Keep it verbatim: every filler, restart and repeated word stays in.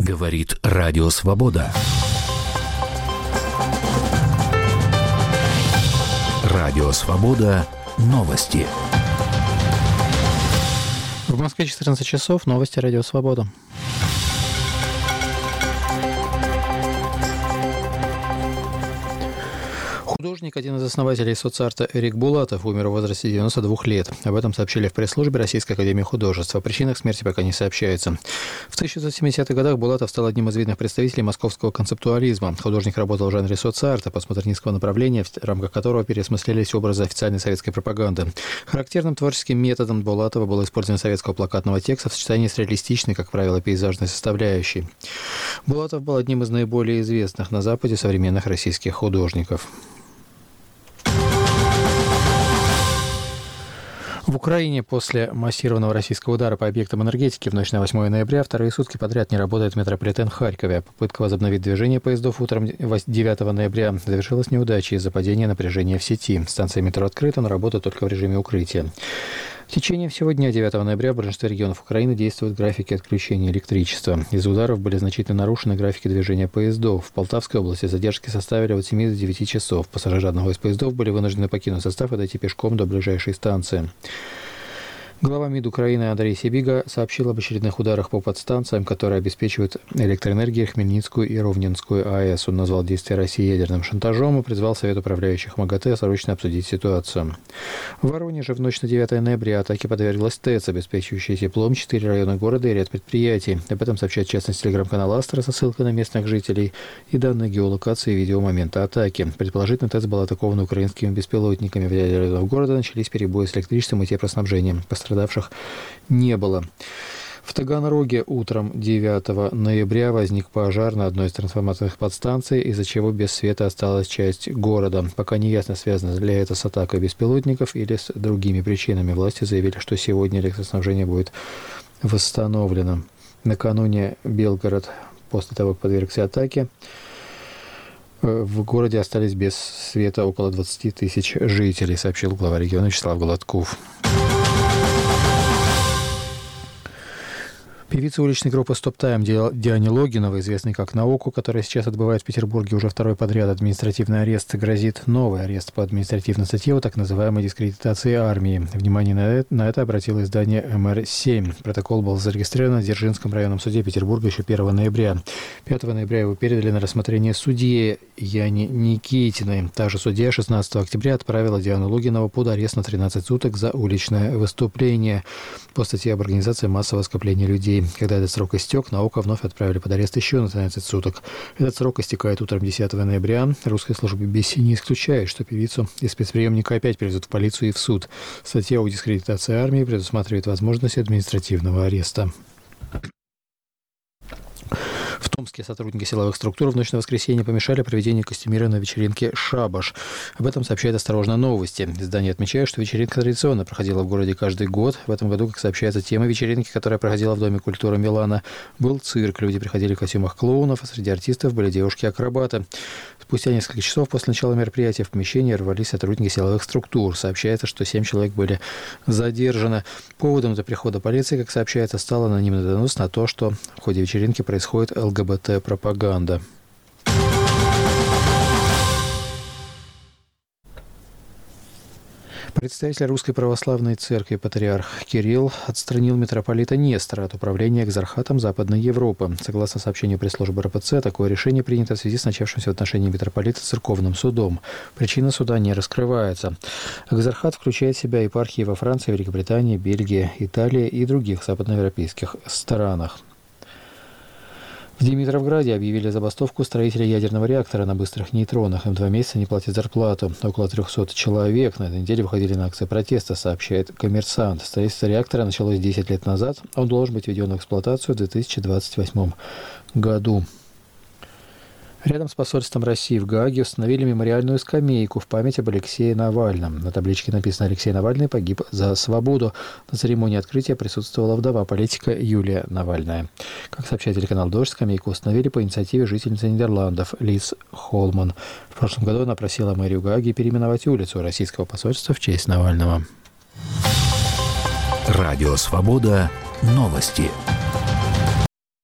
Говорит Радио Свобода. Радио Свобода. Новости. В Москве четырнадцать часов. Новости Радио Свобода. Художник, один из основателей соцарта Эрик Булатов, умер в возрасте девяноста двух лет. Об этом сообщили в пресс-службе Российской академии художеств. О причинах смерти пока не сообщается. В тысяча девятьсот семидесятых годах Булатов стал одним из видных представителей московского концептуализма. Художник работал в жанре соцарта, постмодернистского направления, в рамках которого переосмыслялись образы официальной советской пропаганды. Характерным творческим методом Булатова было использование советского плакатного текста в сочетании с реалистичной, как правило, пейзажной составляющей. Булатов был одним из наиболее известных на Западе современных российских художников. В Украине после массированного российского удара по объектам энергетики в ночь на восьмое ноября вторые сутки подряд не работает метрополитен в Харькове. Попытка возобновить движение поездов утром девятого ноября завершилась неудачей из-за падения напряжения в сети. Станция метро открыта, но работает только в режиме укрытия. В течение всего дня девятого ноября в большинстве регионов Украины действуют графики отключения электричества. Из-за ударов были значительно нарушены графики движения поездов. В Полтавской области задержки составили от семи до девяти часов. Пассажиры одного из поездов были вынуждены покинуть состав и дойти пешком до ближайшей станции. Глава МИД Украины Андрей Сибига сообщил об очередных ударах по подстанциям, которые обеспечивают электроэнергией Хмельницкую и Ровненскую АЭС. Он назвал действия России ядерным шантажом и призвал Совет управляющих МАГАТЭ срочно обсудить ситуацию. В Воронеже в ночь на девятое ноября атаке подверглась ТЭЦ, обеспечивающая теплом четыре района города и ряд предприятий. Об этом сообщает в частности телеграм-канал «Астра» со ссылкой на местных жителей и данные геолокации и видео момента атаки. Предположительно, ТЭЦ была атакована украинскими беспилотниками. В ряде районов города начались перебои с электричеством и теплоснабжением. Пострадавших не было. В Таганроге утром девятого ноября возник пожар на одной из трансформаторных подстанций, из-за чего без света осталась часть города. Пока не ясно, связано ли это с атакой беспилотников или с другими причинами. Власти заявили, что сегодня электроснабжение будет восстановлено. Накануне Белгород, после того, как подвергся атаке, в городе остались без света около двадцати тысяч жителей, сообщил глава региона Вячеслав Голодков. Певица уличной группы «Стоп Тайм» Диане Логиновой, известной как Наоку, которая сейчас отбывает в Петербурге уже второй подряд административный арест, грозит новый арест по административной статье о так называемой дискредитации армии. Внимание на это, на это обратило издание эм эр семь. Протокол был зарегистрирован в Дзержинском районном суде Петербурга еще первого ноября. пятого ноября его передали на рассмотрение судье Яне Никитиной. Та же судья шестнадцатого октября отправила Диану Логинову под арест на тринадцать суток за уличное выступление по статье об организации массового скопления людей. Когда этот срок истек, Наока вновь отправили под арест еще на тринадцать суток. Этот срок истекает утром десятого ноября. Русская служба беседы не исключает, что певицу из спецприемника опять привезут в полицию и в суд. Статья о дискредитации армии предусматривает возможность административного ареста. В Томске сотрудники силовых структур в ночь на воскресенье помешали проведению костюмированной вечеринки «Шабаш». Об этом сообщает «Осторожно, новости». Издание отмечает, что вечеринка традиционно проходила в городе каждый год. В этом году, как сообщается, тема вечеринки, которая проходила в Доме культуры Милана, был цирк. Люди приходили в костюмах клоунов, а среди артистов были девушки-акробаты. Спустя несколько часов после начала мероприятия в помещение ворвались сотрудники силовых структур. Сообщается, что семь человек были задержаны. Поводом для прихода полиции, как сообщается, стал анонимный донос на то, что в ходе вечеринки происходит эл гэ бэ тэ-пропаганда. Представитель Русской Православной Церкви патриарх Кирилл отстранил митрополита Нестора от управления экзархатом Западной Европы. Согласно сообщению пресс-службы эр пэ цэ, такое решение принято в связи с начавшимся в отношении митрополита церковным судом. Причина суда не раскрывается. Экзархат включает в себя епархии во Франции, Великобритании, Бельгии, Италии и других западноевропейских странах. В Димитровграде объявили забастовку строителей ядерного реактора на быстрых нейтронах. Им два месяца не платят зарплату. Около трехсот человек на этой неделе выходили на акции протеста, сообщает «Коммерсант». Строительство реактора началось десять лет назад. Он должен быть введен в эксплуатацию в две тысячи двадцать восьмом году. Рядом с посольством России в Гааге установили мемориальную скамейку в память об Алексее Навальном. На табличке написано «Алексей Навальный погиб за свободу». На церемонии открытия присутствовала вдова политика Юлия Навальная. Как сообщает телеканал «Дождь», скамейку установили по инициативе жительницы Нидерландов Лиз Холман. В прошлом году она просила мэрию Гааги переименовать улицу российского посольства в честь Навального. Радио «Свобода». Новости.